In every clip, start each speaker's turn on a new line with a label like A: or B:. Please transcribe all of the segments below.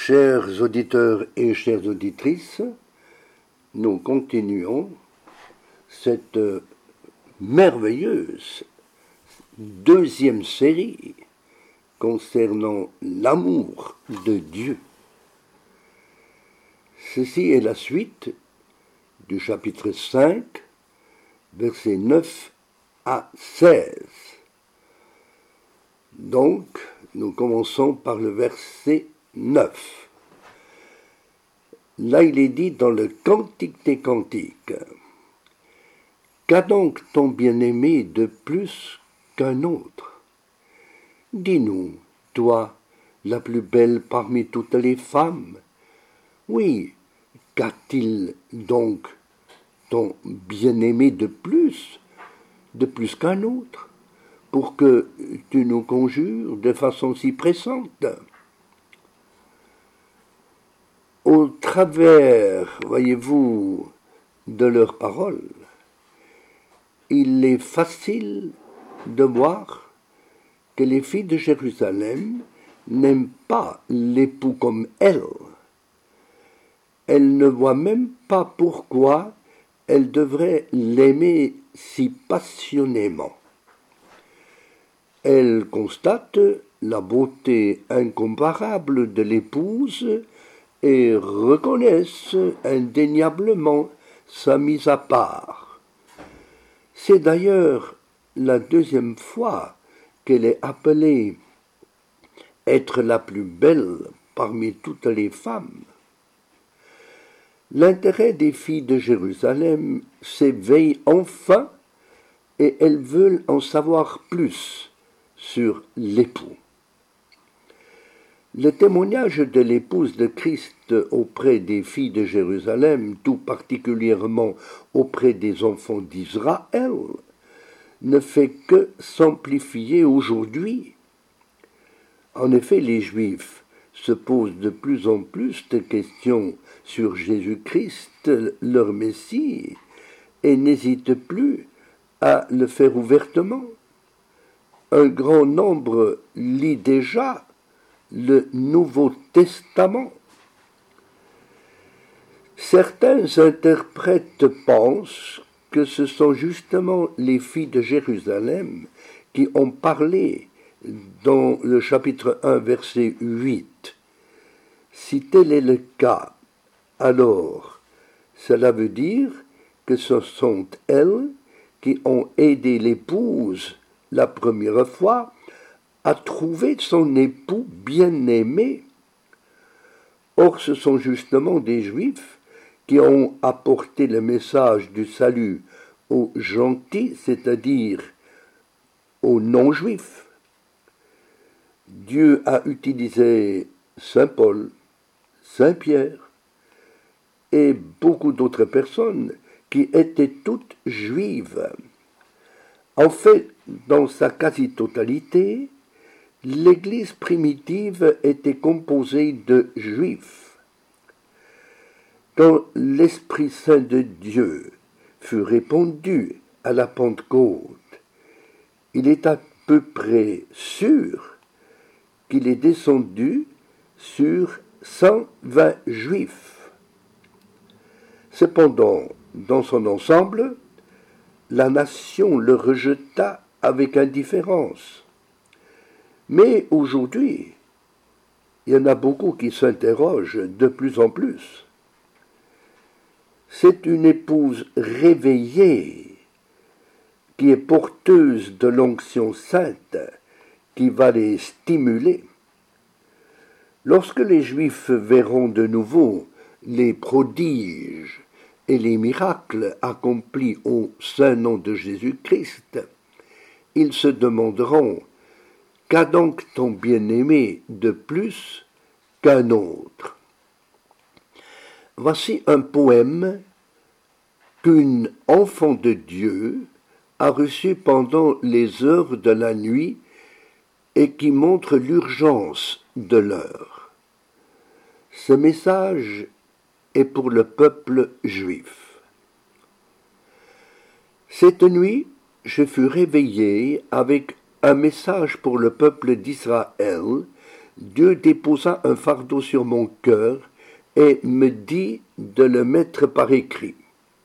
A: Chers auditeurs et chères auditrices, nous continuons cette merveilleuse deuxième série concernant l'amour de Dieu. Ceci est la suite du chapitre 5, versets 9 à 16. Donc, nous commençons par le verset 9. Là, il est dit dans le Cantique des Cantiques: qu'a donc ton bien-aimé de plus qu'un autre? Dis-nous, toi, la plus belle parmi toutes les femmes. Oui, qu'a-t-il donc ton bien-aimé de plus qu'un autre, pour que tu nous conjures de façon si pressante? Au travers, voyez-vous, de leurs paroles, il est facile de voir que les filles de Jérusalem n'aiment pas l'époux comme elles. Elles ne voient même pas pourquoi elles devraient l'aimer si passionnément. Elles constatent la beauté incomparable de l'épouse et reconnaissent indéniablement sa mise à part. C'est d'ailleurs la deuxième fois qu'elle est appelée être la plus belle parmi toutes les femmes. L'intérêt des filles de Jérusalem s'éveille enfin et elles veulent en savoir plus sur l'époux. Le témoignage de l'épouse de Christ auprès des filles de Jérusalem, tout particulièrement auprès des enfants d'Israël, ne fait que s'amplifier aujourd'hui. En effet, les Juifs se posent de plus en plus de questions sur Jésus-Christ, leur Messie, et n'hésitent plus à le faire ouvertement. Un grand nombre lit déjà le Nouveau Testament. Certains interprètes pensent que ce sont justement les filles de Jérusalem qui ont parlé dans le chapitre 1, verset 8. Si tel est le cas, alors cela veut dire que ce sont elles qui ont aidé l'épouse la première fois à trouver son époux bien-aimé. Or, ce sont justement des Juifs qui ont apporté le message du salut aux gentils, c'est-à-dire aux non-juifs. Dieu a utilisé Saint Paul, Saint Pierre et beaucoup d'autres personnes qui étaient toutes juives. En fait, dans sa quasi-totalité, l'Église primitive était composée de Juifs. Quand l'Esprit Saint de Dieu fut répandu à la Pentecôte, il est à peu près sûr qu'il est descendu sur 120 Juifs. Cependant, dans son ensemble, la nation le rejeta avec indifférence. Mais aujourd'hui, il y en a beaucoup qui s'interrogent de plus en plus. C'est une épouse réveillée qui est porteuse de l'onction sainte qui va les stimuler. Lorsque les Juifs verront de nouveau les prodiges et les miracles accomplis au saint nom de Jésus-Christ, ils se demanderont: qu'a donc ton bien-aimé de plus qu'un autre? Voici un poème qu'une enfant de Dieu a reçu pendant les heures de la nuit et qui montre l'urgence de l'heure. Ce message est pour le peuple juif. Cette nuit, je fus réveillé avec un message pour le peuple d'Israël Dieu déposa un fardeau sur mon cœur et me dit de le mettre par écrit.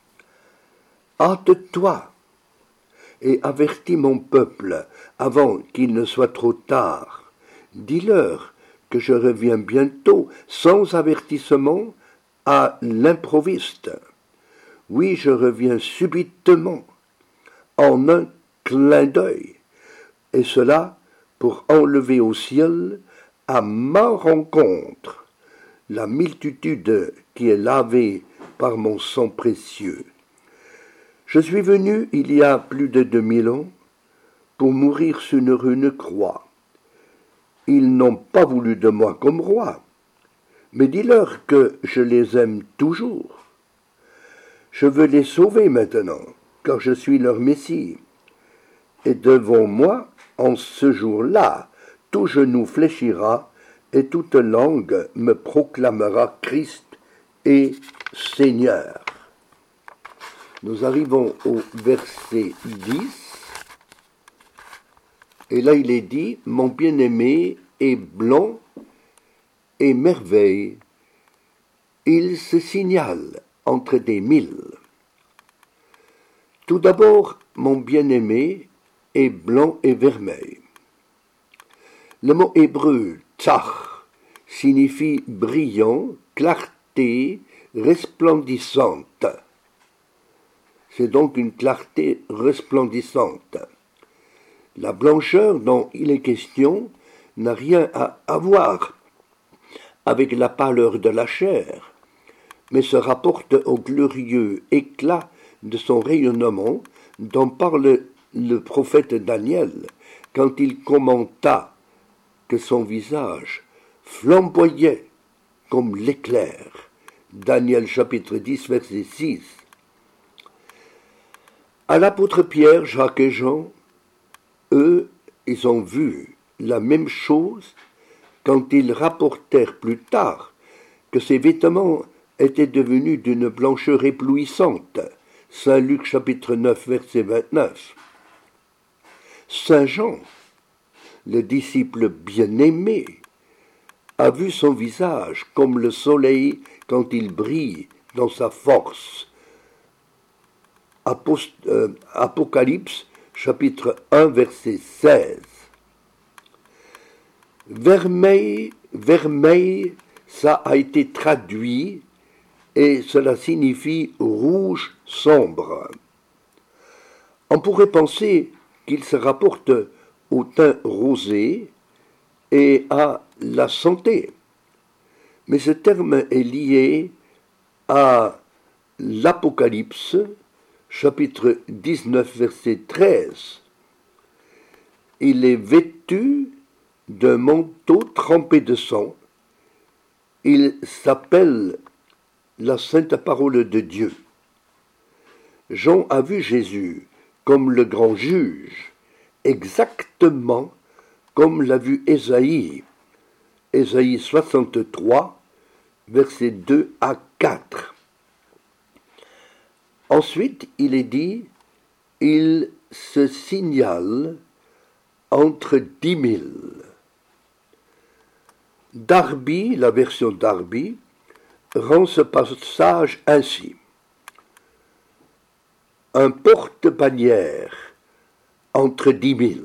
A: Hâte-toi et avertis mon peuple avant qu'il ne soit trop tard. Dis-leur que je reviens bientôt, sans avertissement, à l'improviste. Oui, je reviens subitement, en un clin d'œil, et cela pour enlever au ciel, à ma rencontre, la multitude qui est lavée par mon sang précieux. Je suis venu il y a plus de 2000 ans pour mourir sur une croix. Ils n'ont pas voulu de moi comme roi, mais dis-leur que je les aime toujours. Je veux les sauver maintenant, car je suis leur Messie. Et devant moi, en ce jour-là, tout genou fléchira et toute langue me proclamera Christ et Seigneur. Nous arrivons au verset 10. Et là, il est dit, mon bien-aimé est blanc et merveille. Il se signale entre des mille. Tout d'abord, mon bien-aimé est blanc et vermeil. Le mot hébreu tzach signifie brillant, clarté, resplendissante. C'est donc une clarté resplendissante. La blancheur dont il est question n'a rien à voir avec la pâleur de la chair, mais se rapporte au glorieux éclat de son rayonnement dont parle le prophète Daniel quand il commenta que son visage flamboyait comme l'éclair. Daniel chapitre 10 verset 6. À l'apôtre Pierre, Jacques et Jean, eux, ils ont vu la même chose quand ils rapportèrent plus tard que ses vêtements étaient devenus d'une blancheur éblouissante. Saint Luc chapitre 9 verset 29. Saint Jean, le disciple bien-aimé, a vu son visage comme le soleil quand il brille dans sa force. Apocalypse chapitre 1 verset 16. Vermeil, ça a été traduit et cela signifie rouge sombre. On pourrait penser qu'il se rapporte au teint rosé et à la santé, mais ce terme est lié à l'Apocalypse, chapitre 19, verset 13. Il est vêtu d'un manteau trempé de sang. Il s'appelle la sainte parole de Dieu. Jean a vu Jésus comme le grand juge, exactement comme l'a vu Ésaïe. Ésaïe 63, versets 2 à 4. Ensuite, il est dit, il se signale entre 10 000. Darby, la version Darby, rend ce passage ainsi. Un porte-bannière entre 10 000.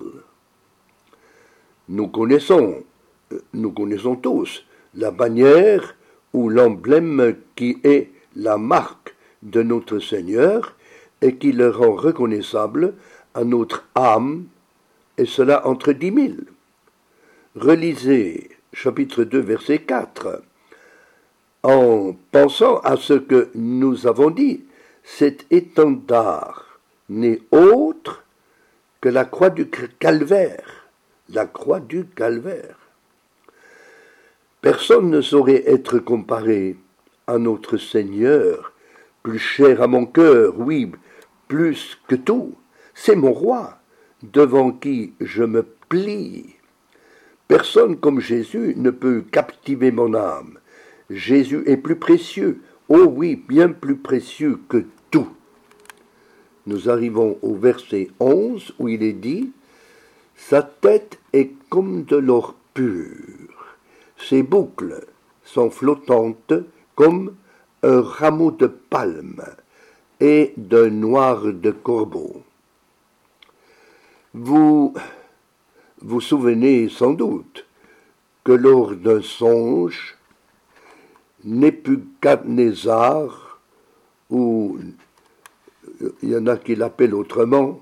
A: Nous connaissons tous la bannière ou l'emblème qui est la marque de notre Seigneur et qui le rend reconnaissable à notre âme, et cela entre 10 000. Relisez chapitre 2, verset 4. En pensant à ce que nous avons dit, cet étendard n'est autre que la croix du calvaire. La croix du calvaire. Personne ne saurait être comparé à notre Seigneur, plus cher à mon cœur, oui, plus que tout. C'est mon roi, devant qui je me plie. Personne comme Jésus ne peut captiver mon âme. Jésus est plus précieux, oh oui, bien plus précieux que tout. Nous arrivons au verset 11 où il est dit « Sa tête est comme de l'or pur, Ses boucles sont flottantes comme un rameau de palme et d'un noir de corbeau. Vous vous souvenez sans doute que lors d'un songe, Nebuchadnezzar, ou il y en a qui l'appellent autrement,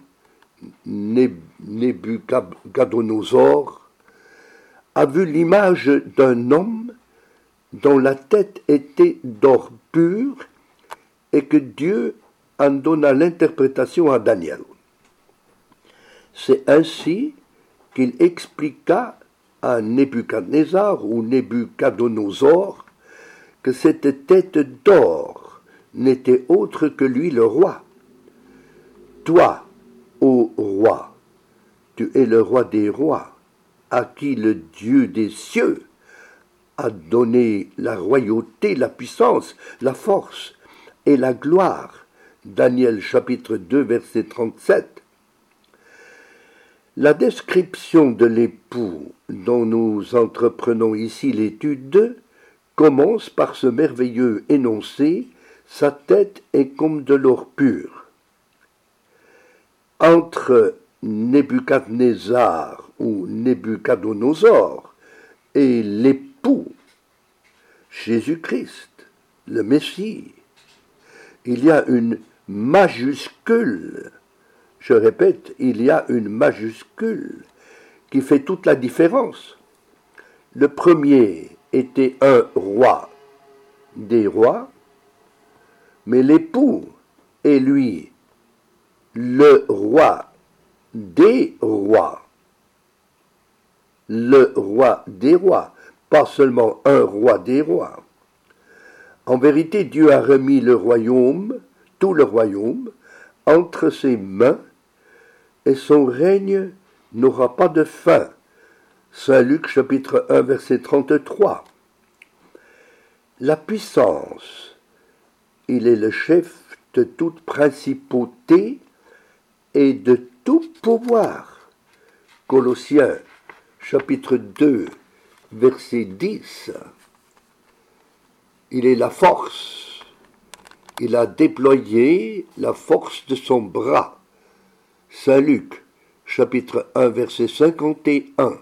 A: Nebuchadnezzar, a vu l'image d'un homme dont la tête était d'or pur et que Dieu en donna l'interprétation à Daniel. C'est ainsi qu'il expliqua à Nebuchadnezzar ou Nebuchadnezzar que cette tête d'or n'était autre que lui le roi. Toi, ô roi, tu es le roi des rois, à qui le Dieu des cieux a donné la royauté, la puissance, la force et la gloire. Daniel chapitre 2 verset 37. La description de l'époux dont nous entreprenons ici l'étude commence par ce merveilleux énoncé « Sa tête est comme de l'or pur ». Entre Nebuchadnezzar ou Nebuchadnezzar et l'époux, Jésus-Christ, le Messie, il y a une majuscule. Je répète, il y a une majuscule qui fait toute la différence. Le premier était un roi des rois, mais l'époux est lui le roi des rois. Le roi des rois, pas seulement un roi des rois. En vérité, Dieu a remis le royaume, tout le royaume, entre ses mains, et son règne n'aura pas de fin. Saint Luc chapitre 1 verset 33. La puissance, il est le chef de toute principauté et de tout pouvoir. Colossiens chapitre 2 verset 10. Il est la force. Il a déployé la force de son bras. Saint Luc, chapitre 1, verset 51.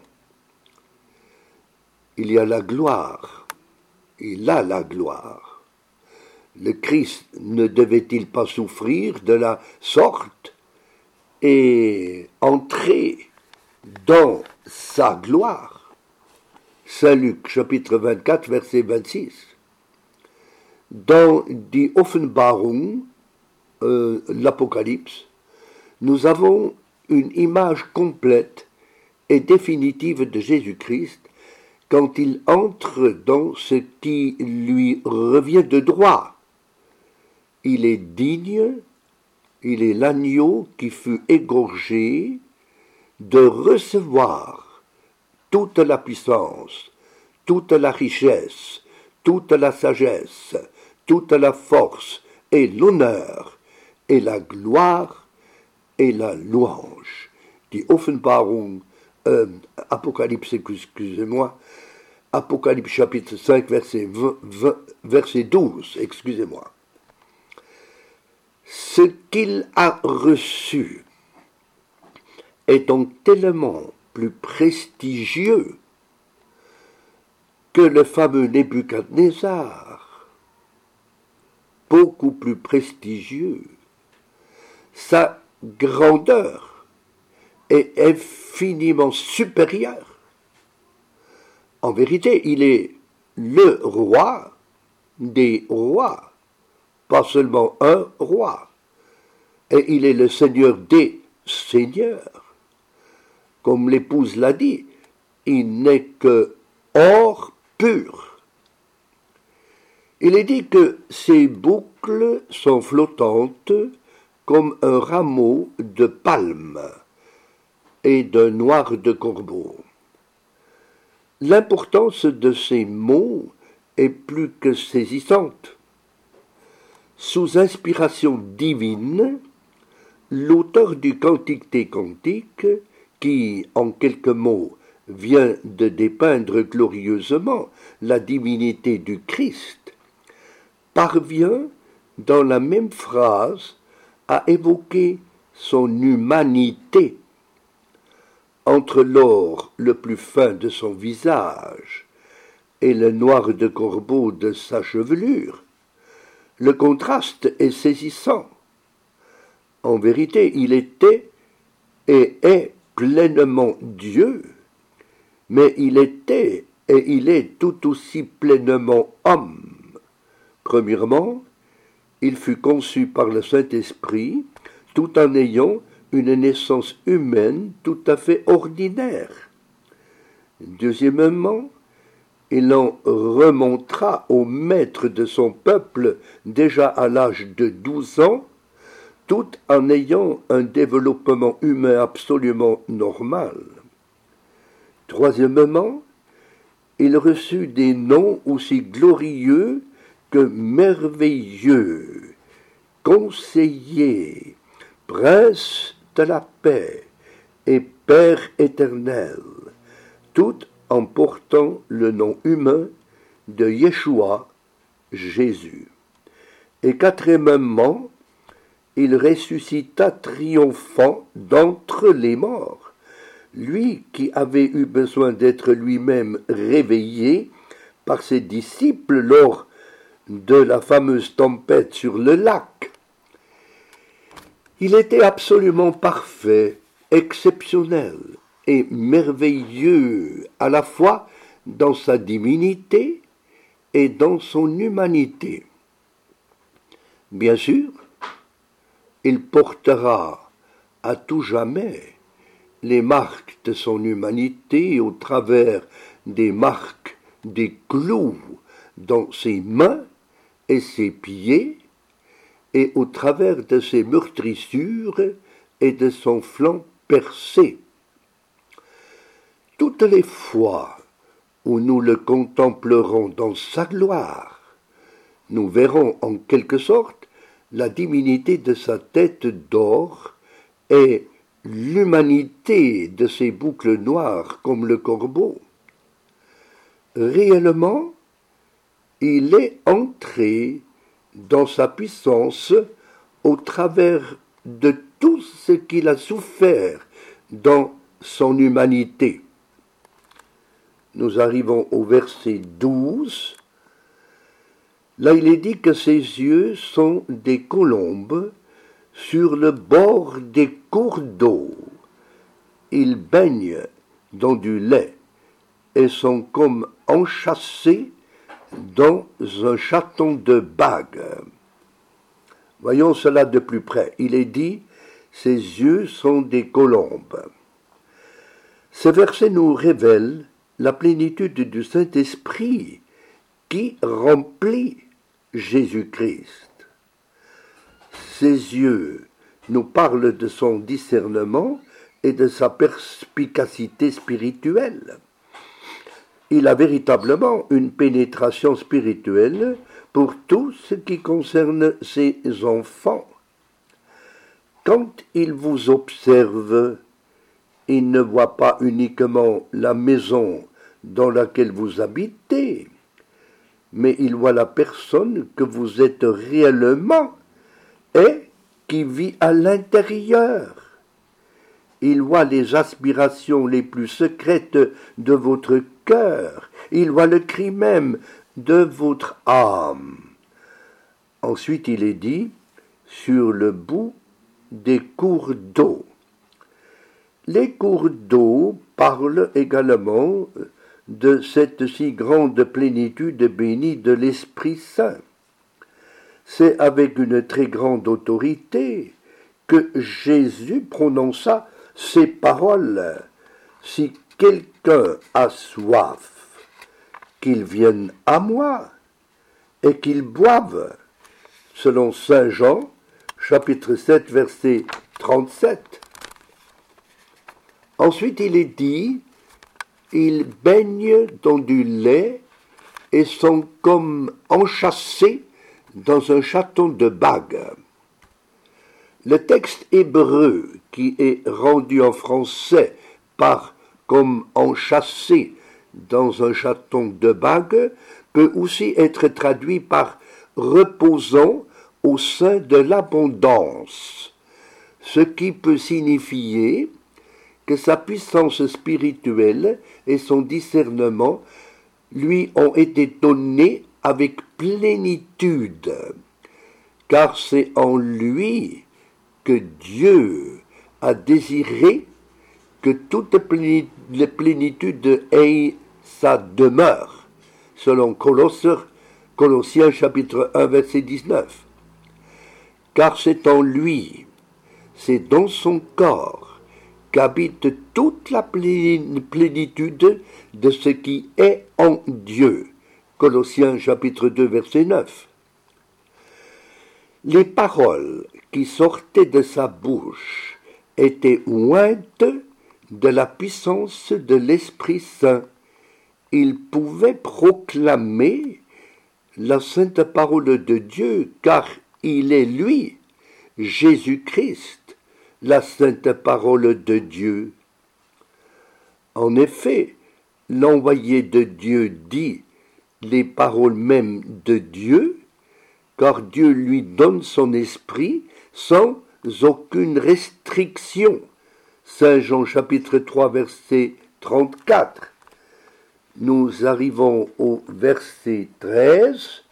A: Il y a la gloire. Il a la gloire. Le Christ ne devait-il pas souffrir de la sorte et entrer dans sa gloire? Saint Luc, chapitre 24, verset 26. Dans die Offenbarung, l'Apocalypse, nous avons une image complète et définitive de Jésus-Christ quand il entre dans ce qui lui revient de droit. Il est digne, il est l'agneau qui fut égorgé de recevoir toute la puissance, toute la richesse, toute la sagesse, toute la force et l'honneur et la gloire et la louange. Die Offenbarung, Apocalypse, excusez-moi, Apocalypse chapitre 5, verset 12, excusez-moi. Ce qu'il a reçu est donc tellement plus prestigieux que le fameux Nebuchadnezzar, beaucoup plus prestigieux. Sa grandeur est infiniment supérieure. En vérité, il est le roi des rois, pas seulement un roi, et il est le Seigneur des seigneurs. Comme l'épouse l'a dit, il n'est que or pur. Il est dit que ses boucles sont flottantes comme un rameau de palme et d'un noir de corbeau. L'importance de ces mots est plus que saisissante. Sous inspiration divine, l'auteur du Cantique des Cantiques, qui, en quelques mots, vient de dépeindre glorieusement la divinité du Christ, parvient dans la même phrase à évoquer son humanité entre l'or le plus fin de son visage et le noir de corbeau de sa chevelure. Le contraste est saisissant. En vérité, il était et est pleinement Dieu, mais il était et il est tout aussi pleinement homme. Premièrement, il fut conçu par le Saint-Esprit tout en ayant une naissance humaine tout à fait ordinaire. Deuxièmement, il en remontra au maître de son peuple déjà à l'âge de 12 ans, tout en ayant un développement humain absolument normal. Troisièmement, il reçut des noms aussi glorieux que merveilleux, conseiller, prince de la paix et Père éternel, tout en portant le nom humain de Yeshua, Jésus. Et quatrièmement, il ressuscita triomphant d'entre les morts, lui qui avait eu besoin d'être lui-même réveillé par ses disciples lors de la fameuse tempête sur le lac. Il était absolument parfait, exceptionnel et merveilleux à la fois dans sa divinité et dans son humanité. Bien sûr, il portera à tout jamais les marques de son humanité au travers des marques des clous dans ses mains et ses pieds et au travers de ses meurtrissures et de son flanc percé. Toutes les fois où nous le contemplerons dans sa gloire, nous verrons en quelque sorte la divinité de sa tête d'or et l'humanité de ses boucles noires comme le corbeau. Réellement, il est entré dans sa puissance au travers de tout ce qu'il a souffert dans son humanité. Nous arrivons au verset 12. Là, il est dit que ses yeux sont des colombes sur le bord des cours d'eau. Ils baignent dans du lait et sont comme enchâssés dans un chaton de bague. Voyons cela de plus près. Il est dit, ses yeux sont des colombes. Ce verset nous révèle la plénitude du Saint-Esprit qui remplit Jésus-Christ. Ses yeux nous parlent de son discernement et de sa perspicacité spirituelle. Il a véritablement une pénétration spirituelle pour tout ce qui concerne ses enfants. Quand il vous observe, il ne voit pas uniquement la maison dans laquelle vous habitez, mais il voit la personne que vous êtes réellement et qui vit à l'intérieur. Il voit les aspirations les plus secrètes de votre cœur. Il voit le cri même de votre âme. Ensuite, il est dit, sur le bout des cours d'eau. Les cours d'eau parlent également de cette si grande plénitude bénie de l'Esprit Saint. C'est avec une très grande autorité que Jésus prononça ces paroles. Si quelqu'un a soif, qu'il vienne à moi et qu'il boive, selon Saint Jean, chapitre 7, verset 37. Ensuite, il est dit, ils baignent dans du lait et sont comme enchâssés dans un chaton de bague. Le texte hébreu qui est rendu en français par comme enchâssé dans un chaton de bague, peut aussi être traduit par reposant au sein de l'abondance, ce qui peut signifier que sa puissance spirituelle et son discernement lui ont été donnés avec plénitude, car c'est en lui que Dieu a désiré que toute plénitude ait sa demeure, selon Colossiens chapitre 1 verset 19. Car c'est en lui, c'est dans son corps qu'habite toute la plénitude de ce qui est en Dieu. Colossiens chapitre 2 verset 9. Les paroles qui sortaient de sa bouche étaient ointes de la puissance de l'Esprit Saint. Il pouvait proclamer la sainte parole de Dieu, car il est lui, Jésus-Christ, la sainte parole de Dieu. En effet, l'envoyé de Dieu dit les paroles mêmes de Dieu, car Dieu lui donne son esprit sans aucune restriction. Saint Jean chapitre 3 verset 34. Nous arrivons au verset 13.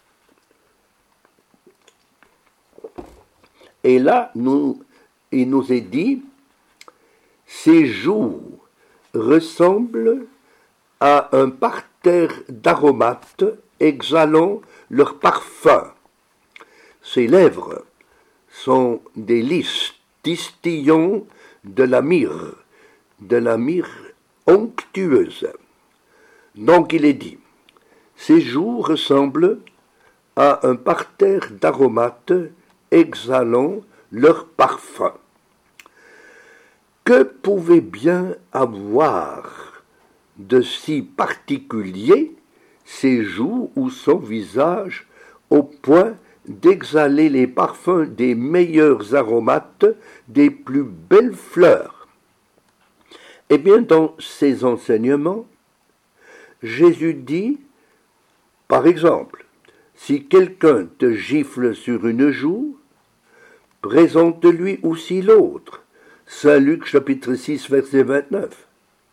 A: Et là, il nous est dit, ces joues ressemblent à un parterre d'aromates exhalant leur parfum. Ses lèvres sont des lys distillants de la myrrhe onctueuse. Donc il est dit, ces joues ressemblent à un parterre d'aromates exhalant leur parfum. Que pouvait bien avoir de si particulier ses joues ou son visage au point d'exhaler les parfums des meilleurs aromates, des plus belles fleurs? Eh bien, dans ses enseignements, Jésus dit, par exemple, si quelqu'un te gifle sur une joue, présente-lui aussi l'autre. Saint Luc chapitre 6 verset 29.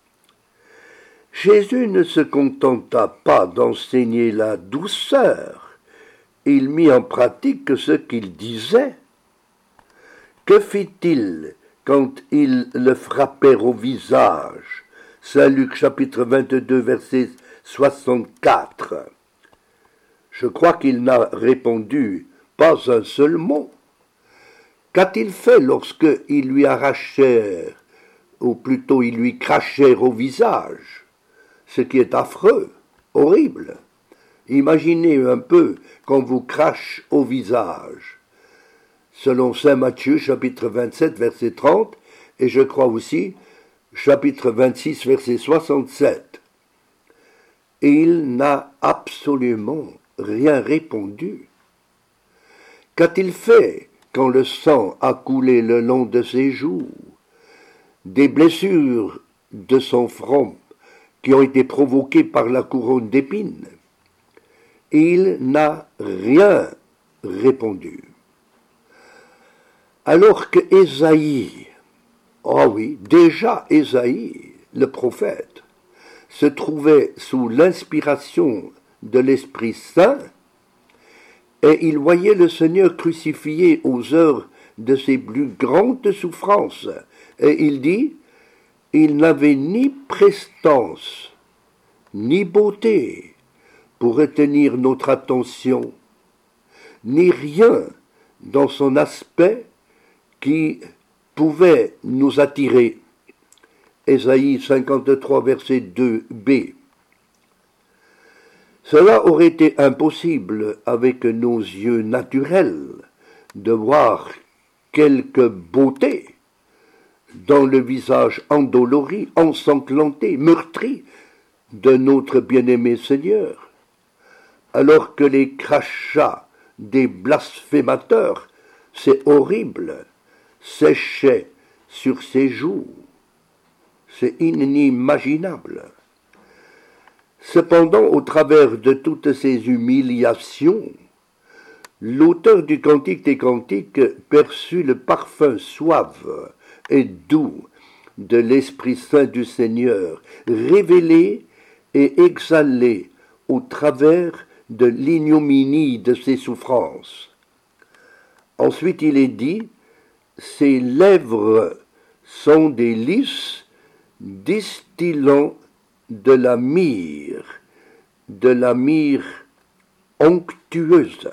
A: Jésus ne se contenta pas d'enseigner la douceur, il mit en pratique ce qu'il disait. Que fit-il quand ils le frappèrent au visage? Saint Luc chapitre 22 verset 64. Je crois qu'il n'a répondu pas un seul mot. Qu'a-t-il fait lorsqu'ils lui arrachèrent, ou plutôt ils lui crachèrent au visage? Ce qui est affreux, horrible. Imaginez un peu qu'on vous crache au visage. Selon saint Matthieu, chapitre 27, verset 30, et je crois aussi, chapitre 26, verset 67. Et il n'a absolument rien répondu. Qu'a-t-il fait quand le sang a coulé le long de ses joues, des blessures de son front qui ont été provoquées par la couronne d'épines? Il n'a rien répondu. Alors que Ésaïe, déjà Ésaïe, le prophète, se trouvait sous l'inspiration de l'Esprit Saint, et il voyait le Seigneur crucifié aux heures de ses plus grandes souffrances. Et il dit, il n'avait ni prestance, ni beauté pour retenir notre attention, ni rien dans son aspect qui pouvait nous attirer. Ésaïe 53, verset 2b. Cela aurait été impossible avec nos yeux naturels de voir quelque beauté dans le visage endolori, ensanglanté, meurtri de notre bien-aimé Seigneur, alors que les crachats des blasphémateurs, c'est horrible, séchaient sur ses joues. C'est inimaginable. Cependant, au travers de toutes ces humiliations, l'auteur du Cantique des Cantiques perçut le parfum suave et doux de l'Esprit Saint du Seigneur, révélé et exhalé au travers de l'ignominie de ses souffrances. Ensuite, il est dit, ses lèvres sont des lys distillant de la myrrhe onctueuse.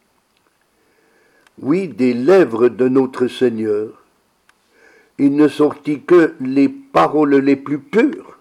A: Oui, des lèvres de notre Seigneur, il ne sortit que les paroles les plus pures.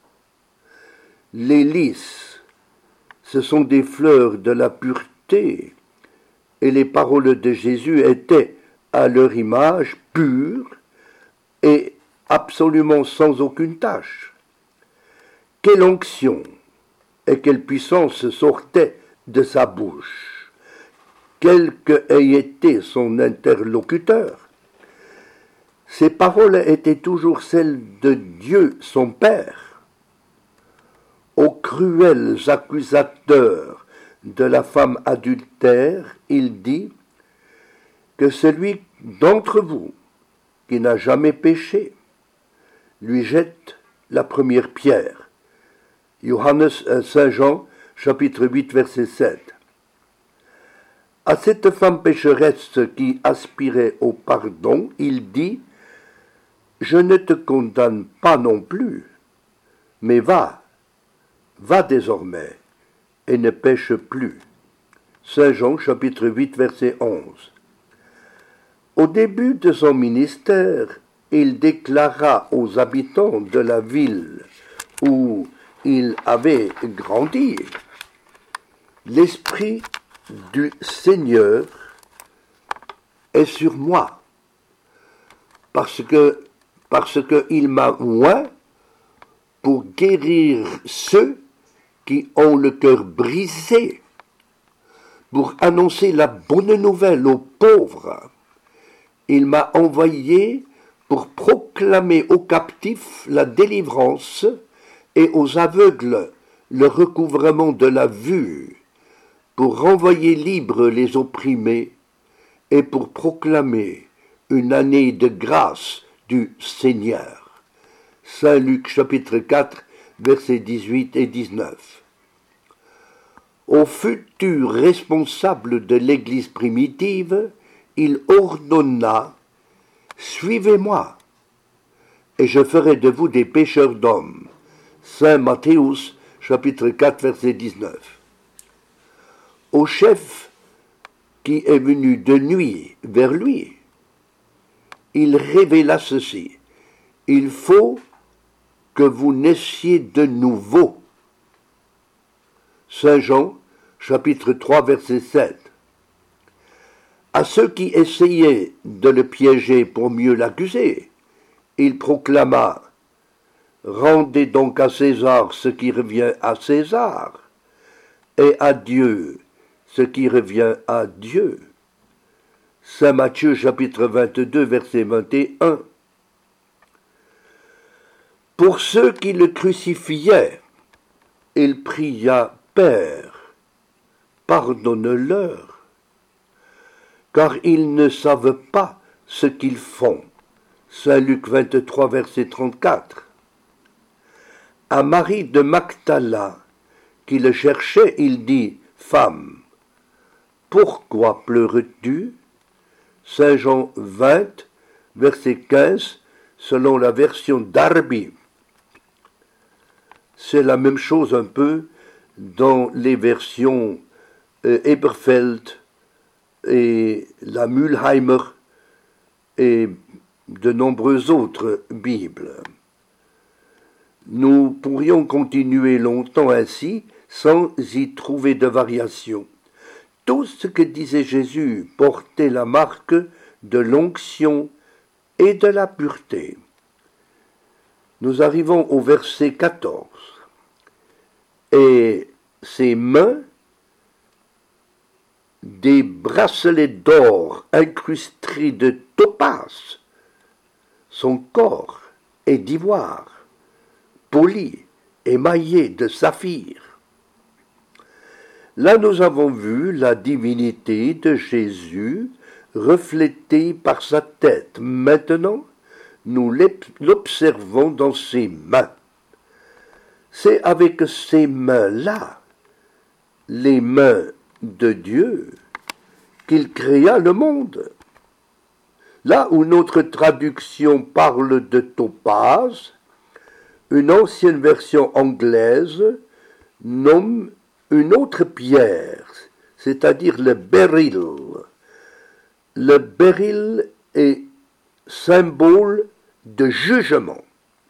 A: Les lys, ce sont des fleurs de la pureté, et les paroles de Jésus étaient, à leur image, pures et absolument sans aucune tache. Quelle onction et quelle puissance sortait de sa bouche, quel que ait été son interlocuteur. Ces paroles étaient toujours celles de Dieu son Père. Aux cruels accusateurs de la femme adultère, il dit que celui d'entre vous qui n'a jamais péché lui jette la première pierre. Saint Jean, chapitre 8, verset 7. À cette femme pécheresse qui aspirait au pardon, il dit « Je ne te condamne pas non plus, mais va désormais, et ne pêche plus. » Saint Jean, chapitre 8, verset 11. Au début de son ministère, il déclara aux habitants de la ville où il avait grandi « L'Esprit du Seigneur est sur moi, parce que il m'a oint pour guérir ceux qui ont le cœur brisé, pour annoncer la bonne nouvelle aux pauvres. Il m'a envoyé pour proclamer aux captifs la délivrance et aux aveugles le recouvrement de la vue, pour renvoyer libres les opprimés et pour proclamer une année de grâce du Seigneur. Saint Luc chapitre 4, versets 18 et 19. Au futur responsable de l'Église primitive, il ordonna « Suivez-moi, et je ferai de vous des pêcheurs d'hommes. » Saint Matthéus, chapitre 4, verset 19. Au chef qui est venu de nuit vers lui, il révéla ceci. Il faut que vous naissiez de nouveau. Saint Jean, chapitre 3, verset 7. À ceux qui essayaient de le piéger pour mieux l'accuser, il proclama « Rendez donc à César ce qui revient à César, et à Dieu ce qui revient à Dieu. » Saint Matthieu, chapitre 22, verset 21. Pour ceux qui le crucifiaient, il pria « Père, pardonne-leur, car ils ne savent pas ce qu'ils font. » Saint Luc 23, verset 34. À Marie de Magdala, qui le cherchait, il dit « Femme, pourquoi pleures-tu » Saint Jean 20, verset 15, selon la version Darby. C'est la même chose un peu dans les versions Eberfeld et la Mülheimer et de nombreuses autres Bibles. Nous pourrions continuer longtemps ainsi sans y trouver de variation. Tout ce que disait Jésus portait la marque de l'onction et de la pureté. Nous arrivons au verset 14. Et ses mains, des bracelets d'or incrustés de topaze, son corps, est d'ivoire, poli, émaillé de saphir. Là nous avons vu la divinité de Jésus reflétée par sa tête. Maintenant, nous l'observons dans ses mains. C'est avec ces mains-là, les mains de Dieu, qu'il créa le monde. Là où notre traduction parle de topaz, une ancienne version anglaise nomme une autre pierre, c'est-à-dire le beryl. Le beryl est symbole de jugement.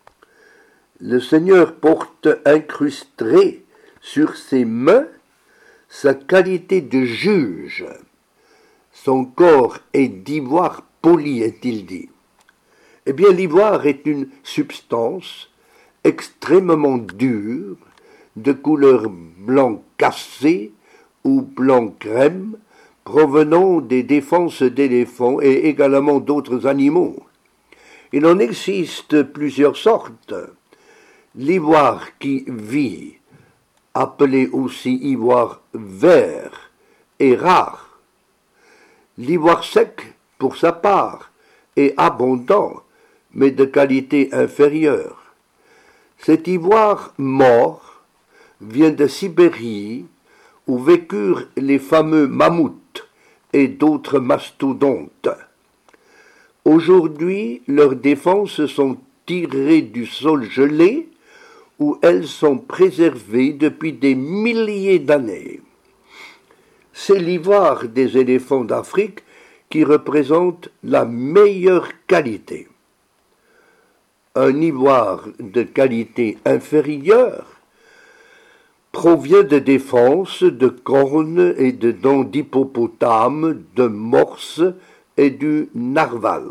A: Le Seigneur porte incrusté sur ses mains sa qualité de juge. Son corps est d'ivoire poli, est-il dit. Eh bien, l'ivoire est une substance extrêmement dure, de couleur blanc cassé ou blanc crème, provenant des défenses d'éléphants et également d'autres animaux. Il en existe plusieurs sortes. L'ivoire qui vit, appelé aussi ivoire vert, est rare. L'ivoire sec, pour sa part, est abondant, mais de qualité inférieure. Cet ivoire mort vient de Sibérie, où vécurent les fameux mammouths et d'autres mastodontes. Aujourd'hui, leurs défenses sont tirées du sol gelé, où elles sont préservées depuis des milliers d'années. C'est l'ivoire des éléphants d'Afrique qui représente la meilleure qualité. Un ivoire de qualité inférieure provient de défenses, de cornes et de dents d'hippopotame, de morse et du narval.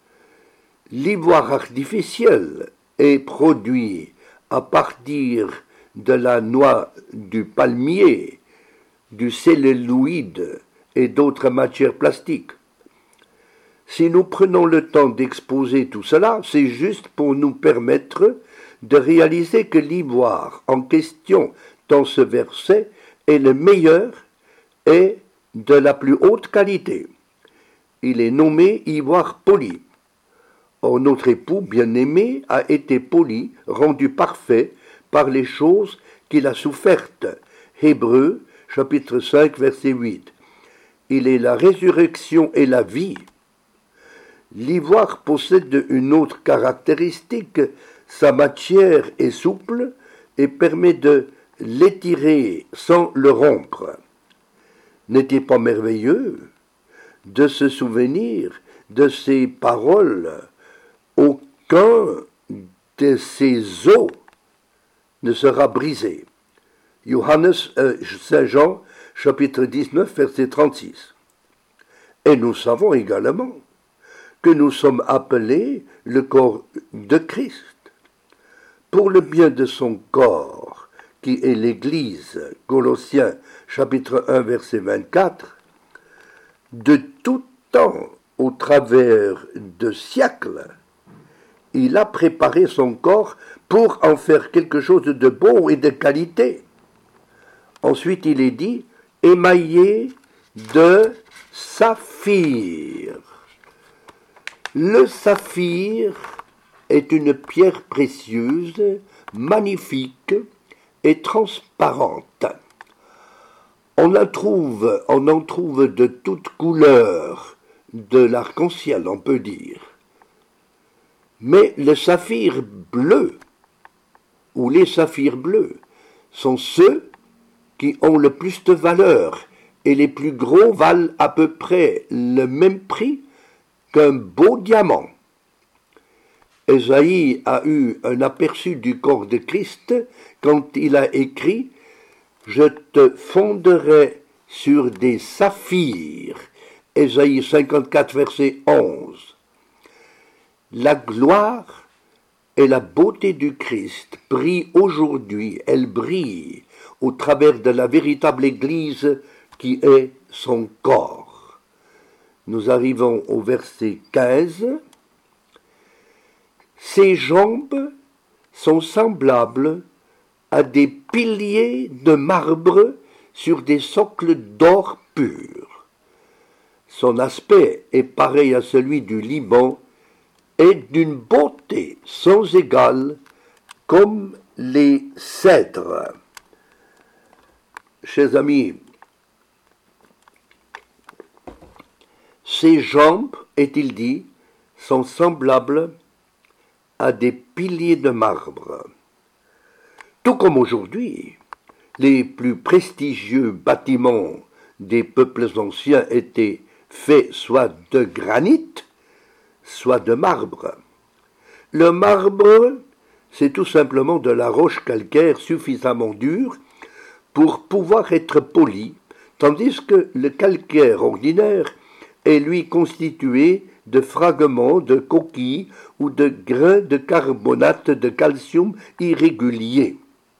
A: L'ivoire artificiel est produit à partir de la noix du palmier, du celluloïd et d'autres matières plastiques. Si nous prenons le temps d'exposer tout cela, c'est juste pour nous permettre de réaliser que l'ivoire en question dans ce verset est le meilleur et de la plus haute qualité. Il est nommé ivoire poli. Or notre époux bien-aimé a été poli, rendu parfait par les choses qu'il a souffertes. Hébreux, chapitre 5, verset 8. Il est la résurrection et la vie. L'ivoire possède une autre caractéristique, sa matière est souple et permet de l'étirer sans le rompre. N'est-il pas merveilleux de se souvenir de ces paroles? Aucun de ces os ne sera brisé. Saint Jean, chapitre 19, verset 36. Et nous savons également que nous sommes appelés le corps de Christ. Pour le bien de son corps, qui est l'Église, Colossiens, chapitre 1, verset 24, de tout temps, au travers de siècles, il a préparé son corps pour en faire quelque chose de beau et de qualité. Ensuite, il est dit, émaillé de saphir. Le saphir est une pierre précieuse, magnifique et transparente. On en trouve de toutes couleurs de l'arc-en-ciel, on peut dire. Mais le saphir bleu, ou les saphirs bleus, sont ceux qui ont le plus de valeur, et les plus gros valent à peu près le même prix qu'un beau diamant. Ésaïe a eu un aperçu du corps de Christ quand il a écrit « Je te fonderai sur des saphirs ». Ésaïe 54, verset 11. La gloire et la beauté du Christ brillent aujourd'hui, elle brille au travers de la véritable Église qui est son corps. Nous arrivons au verset 15. Ses jambes sont semblables à des piliers de marbre sur des socles d'or pur. Son aspect est pareil à celui du Liban et d'une beauté sans égale comme les cèdres. Chers amis, ses jambes, est-il dit, sont semblables à des piliers de marbre. Tout comme aujourd'hui, les plus prestigieux bâtiments des peuples anciens étaient faits soit de granit, soit de marbre. Le marbre, c'est tout simplement de la roche calcaire suffisamment dure pour pouvoir être poli, tandis que le calcaire ordinaire est lui constitué de fragments de coquilles ou de grains de carbonate de calcium irréguliers.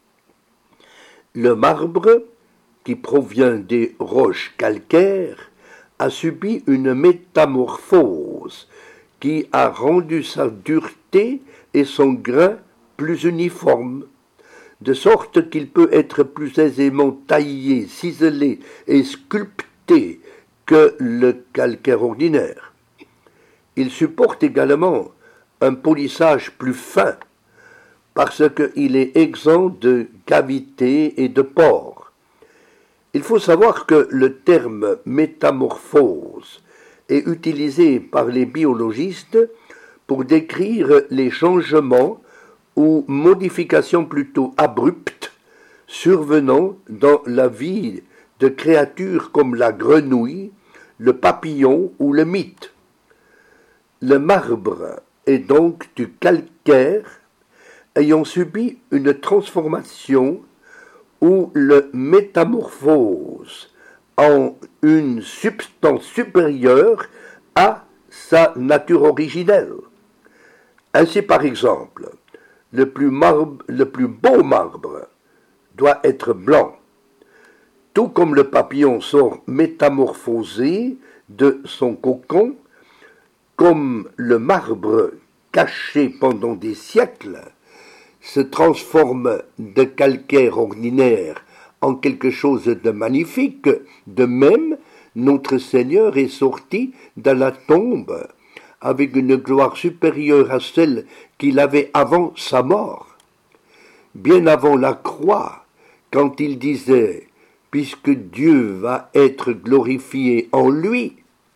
A: Le marbre, qui provient des roches calcaires, a subi une métamorphose qui a rendu sa dureté et son grain plus uniformes, de sorte qu'il peut être plus aisément taillé, ciselé et sculpté que le calcaire ordinaire. Il supporte également un polissage plus fin, parce qu'il est exempt de cavités et de pores. Il faut savoir que le terme métamorphose est utilisé par les biologistes pour décrire les changements ou modifications plutôt abruptes survenant dans la vie de créatures comme la grenouille, le papillon ou le mite. Le marbre est donc du calcaire ayant subi une transformation ou le métamorphose en une substance supérieure à sa nature originelle. Ainsi, par exemple, le plus beau marbre doit être blanc, tout comme le papillon sort métamorphosé de son cocon, comme le marbre caché pendant des siècles se transforme de calcaire ordinaire en quelque chose de magnifique, de même, notre Seigneur est sorti de la tombe avec une gloire supérieure à celle qu'il avait avant sa mort. Bien avant la croix, quand il disait « Puisque Dieu va être glorifié en lui »,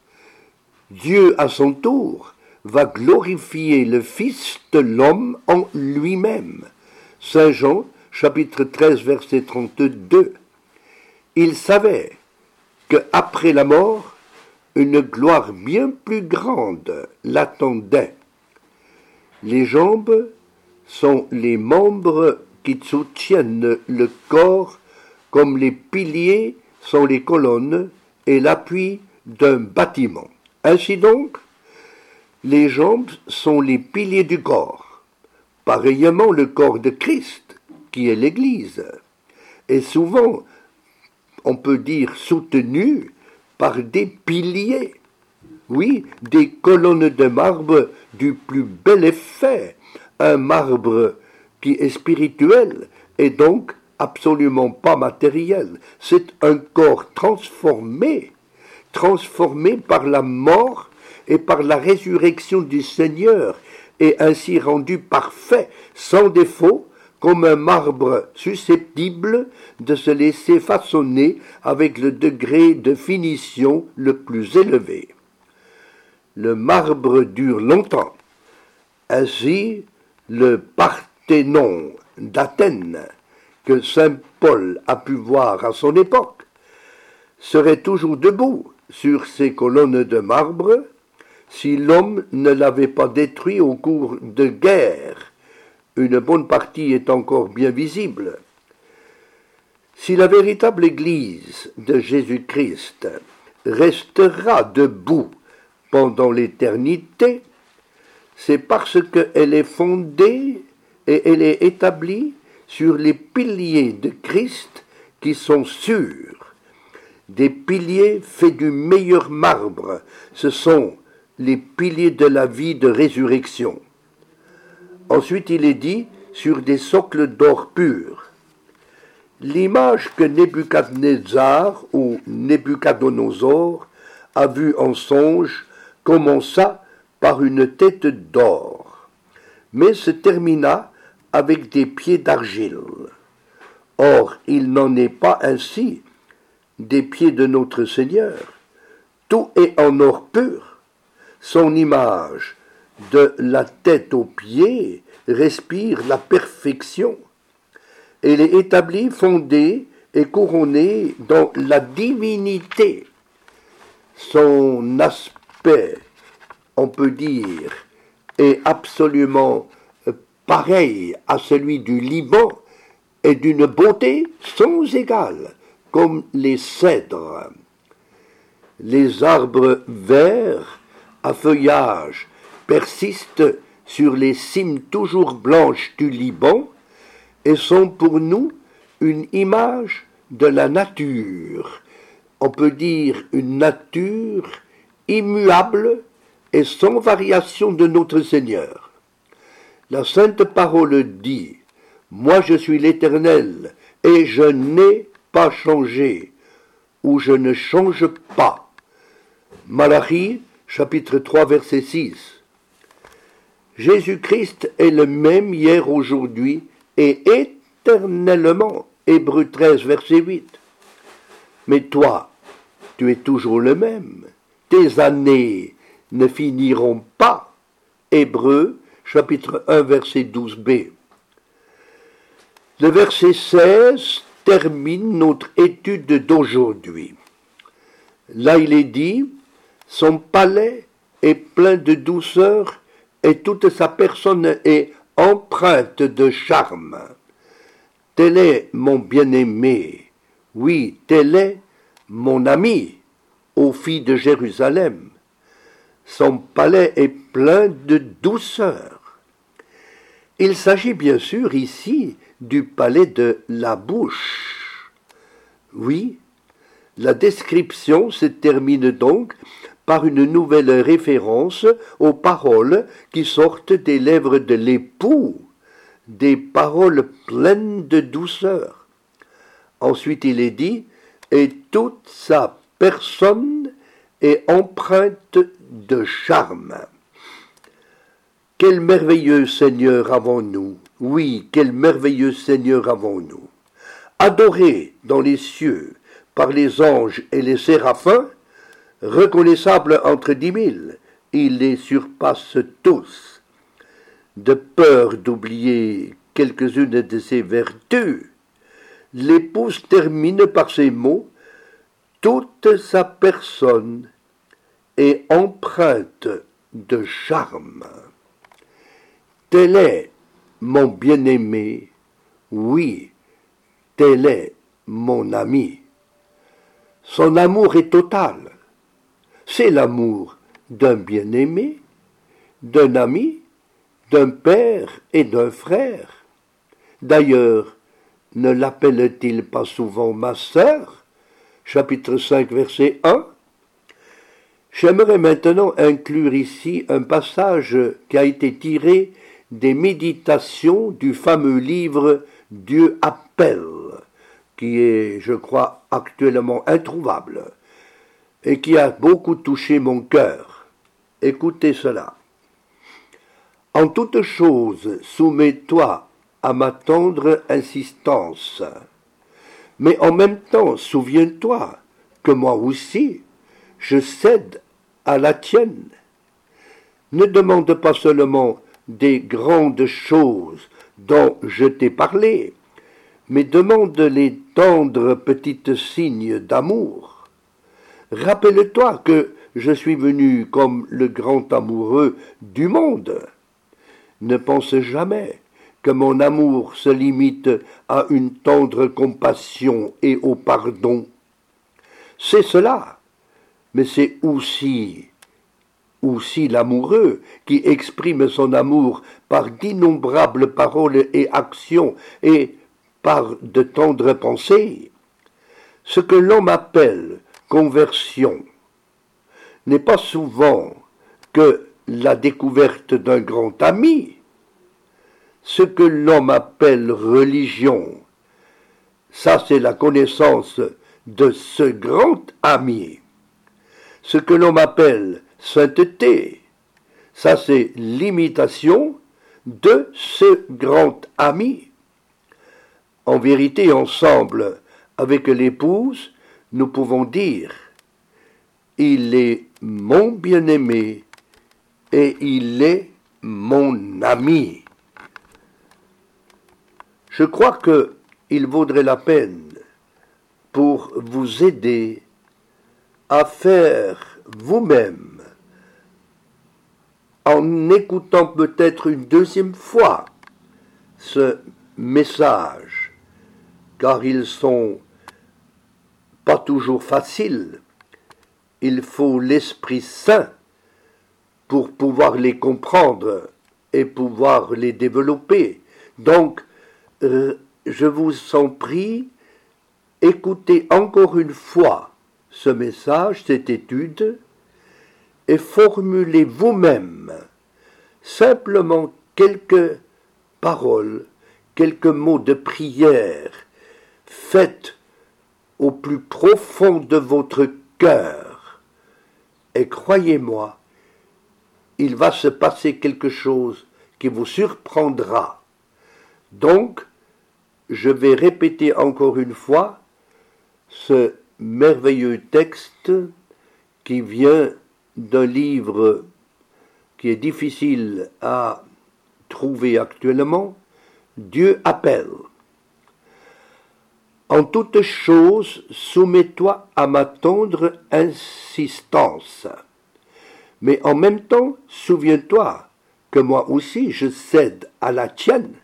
A: Dieu à son tour va glorifier le Fils de l'homme en lui-même. Saint Jean, chapitre 13, verset 32. Il savait qu'après la mort, une gloire bien plus grande l'attendait. Les jambes sont les membres qui soutiennent le corps comme les piliers sont les colonnes et l'appui d'un bâtiment. Ainsi donc, les jambes sont les piliers du corps. Pareillement, le corps de Christ, qui est l'Église, est souvent, on peut dire, soutenu par des piliers. Oui, des colonnes de marbre du plus bel effet, un marbre qui est spirituel et donc absolument pas matériel. C'est un corps transformé par la mort et par la résurrection du Seigneur, et ainsi rendu parfait, sans défaut, comme un marbre susceptible de se laisser façonner avec le degré de finition le plus élevé. Le marbre dure longtemps. Ainsi, le Parthénon d'Athènes, que saint Paul a pu voir à son époque, serait toujours debout sur ses colonnes de marbre si l'homme ne l'avait pas détruit au cours de guerres. Une bonne partie est encore bien visible. Si la véritable Église de Jésus-Christ restera debout pendant l'éternité, c'est parce qu'elle est fondée et elle est établie sur les piliers de Christ qui sont sûrs. Des piliers faits du meilleur marbre, ce sont les piliers de la vie de résurrection. Ensuite, il est dit sur des socles d'or pur. L'image que Nebuchadnezzar ou Nebuchadnezzar a vue en songe commença par une tête d'or, mais se termina avec des pieds d'argile. Or, il n'en est pas ainsi des pieds de notre Seigneur. Tout est en or pur. Son image, de la tête aux pieds, respire la perfection. Elle est établie, fondée et couronnée dans la divinité. Son aspect, on peut dire, est absolument pareil à celui du Liban et d'une beauté sans égale, comme les cèdres. Les arbres verts à feuillage persistent sur les cimes toujours blanches du Liban et sont pour nous une image de la nature. On peut dire une nature immuable et sans variation de notre Seigneur. La Sainte Parole dit « Moi je suis l'Éternel et je n'ai pas changé » ou « Je ne change pas ». Malachie, chapitre 3, verset 6. Jésus-Christ est le même hier, aujourd'hui et éternellement. Hébreux 13, verset 8. Mais toi, tu es toujours le même. Tes années ne finiront pas. Hébreux, chapitre 1, verset 12b. Le verset 16 termine notre étude d'aujourd'hui. Là, il est dit, son palais est plein de douceur et toute sa personne est empreinte de charme. Tel est mon bien-aimé, oui, tel est mon ami, ô filles de Jérusalem. Son palais est plein de douceur. Il s'agit bien sûr ici du palais de la bouche. Oui, la description se termine donc par une nouvelle référence aux paroles qui sortent des lèvres de l'époux, des paroles pleines de douceur. Ensuite il est dit, et toute sa personne est empreinte de charme. Quel merveilleux Seigneur avons-nous! Oui, quel merveilleux Seigneur avons-nous! Adoré dans les cieux par les anges et les séraphins, reconnaissable entre 10 000, il les surpasse tous. De peur d'oublier quelques-unes de ses vertus, l'épouse termine par ces mots, toute sa personne est empreinte de charme. Tel est mon bien-aimé, oui, tel est mon ami. Son amour est total. C'est l'amour d'un bien-aimé, d'un ami, d'un père et d'un frère. D'ailleurs, ne l'appelle-t-il pas souvent ma sœur? Chapitre 5, verset 1. J'aimerais maintenant inclure ici un passage qui a été tiré des méditations du fameux livre Dieu appelle, qui est, je crois, actuellement introuvable, et qui a beaucoup touché mon cœur. Écoutez cela. En toute chose, soumets-toi à ma tendre insistance. Mais en même temps, souviens-toi que moi aussi, je cède à la tienne. Ne demande pas seulement des grandes choses dont je t'ai parlé, mais demande les tendres petites signes d'amour. Rappelle-toi que je suis venu comme le grand amoureux du monde. Ne pense jamais que mon amour se limite à une tendre compassion et au pardon. C'est cela, mais c'est aussi l'amoureux qui exprime son amour par d'innombrables paroles et actions et par de tendres pensées. Ce que l'homme appelle conversion n'est pas souvent que la découverte d'un grand ami, ce que l'homme appelle religion, ça c'est la connaissance de ce grand ami. Ce que l'homme appelle sainteté, ça c'est l'imitation de ce grand ami. En vérité, ensemble, avec l'épouse, nous pouvons dire, il est mon bien-aimé et il est mon ami. Je crois qu'il vaudrait la peine pour vous aider à faire vous-même, en écoutant peut-être une deuxième fois ce message, car ils sont pas toujours faciles. Il faut l'Esprit Saint pour pouvoir les comprendre et pouvoir les développer. Donc, je vous en prie, écoutez encore une fois ce message, cette étude, et formulez vous-même simplement quelques paroles, quelques mots de prière, faites au plus profond de votre cœur. Et croyez-moi, il va se passer quelque chose qui vous surprendra. Donc, je vais répéter encore une fois ce merveilleux texte qui vient d'un livre qui est difficile à trouver actuellement, Dieu appelle. En toute chose, soumets-toi à ma tendre insistance. Mais en même temps, souviens-toi que moi aussi je cède à la tienne.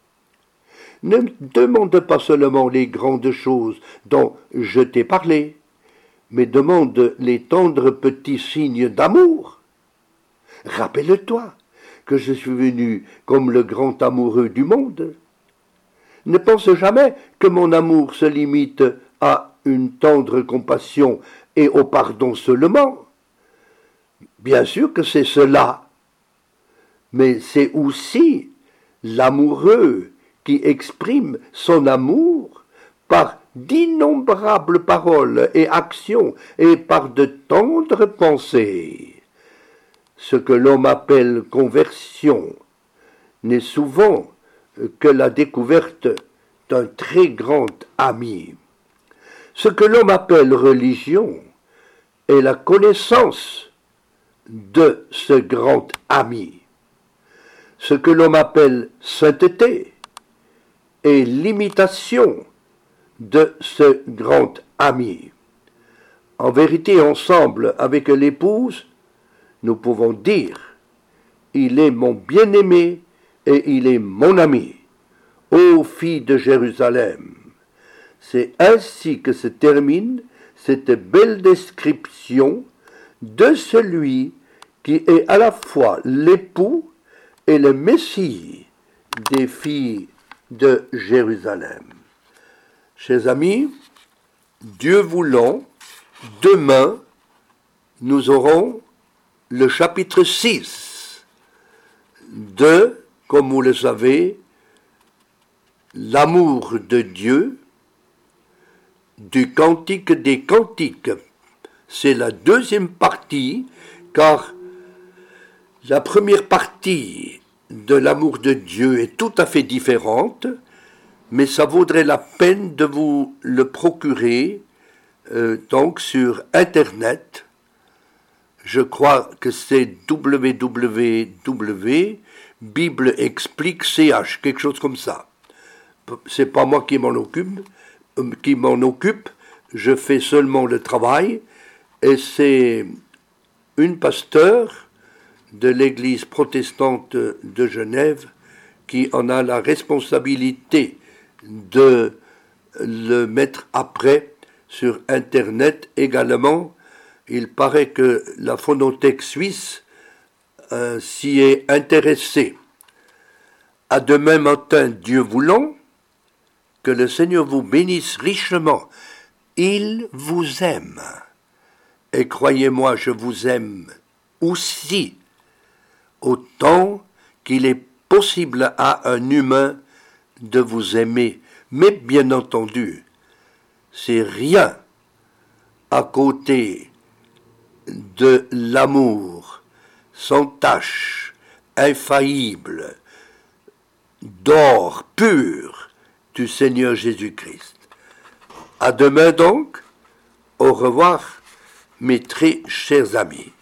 A: Ne demande pas seulement les grandes choses dont je t'ai parlé, mais demande les tendres petits signes d'amour. Rappelle-toi que je suis venu comme le grand amoureux du monde. Ne pense jamais que mon amour se limite à une tendre compassion et au pardon seulement. Bien sûr que c'est cela, mais c'est aussi l'amoureux qui exprime son amour par d'innombrables paroles et actions et par de tendres pensées. Ce que l'homme appelle conversion n'est souvent que la découverte d'un très grand ami. Ce que l'homme appelle religion est la connaissance de ce grand ami. Ce que l'homme appelle sainteté est l'imitation de ce grand ami. En vérité, ensemble avec l'épouse, nous pouvons dire, il est mon bien-aimé et il est mon ami. Ô fille de Jérusalem, c'est ainsi que se termine cette belle description de celui qui est à la fois l'époux et le Messie des filles de Jérusalem. Chers amis, Dieu voulant, demain, nous aurons le chapitre 6 de, comme vous le savez, l'amour de Dieu, du Cantique des Cantiques. C'est la deuxième partie, car la première partie de l'amour de Dieu est tout à fait différente, mais ça vaudrait la peine de vous le procurer donc sur Internet. Je crois que c'est www.bibleexplique.ch, quelque chose comme ça. C'est pas moi qui m'en occupe, je fais seulement le travail, et c'est une pasteur de l'église protestante de Genève qui en a la responsabilité de le mettre après sur Internet également. Il paraît que la Phonothèque suisse s'y est intéressée. À demain matin, Dieu voulant, que le Seigneur vous bénisse richement. Il vous aime. Et croyez-moi, je vous aime aussi, autant qu'il est possible à un humain de vous aimer. Mais bien entendu, c'est rien à côté de l'amour sans tache, infaillible, d'or pur du Seigneur Jésus-Christ. À demain donc, au revoir mes très chers amis.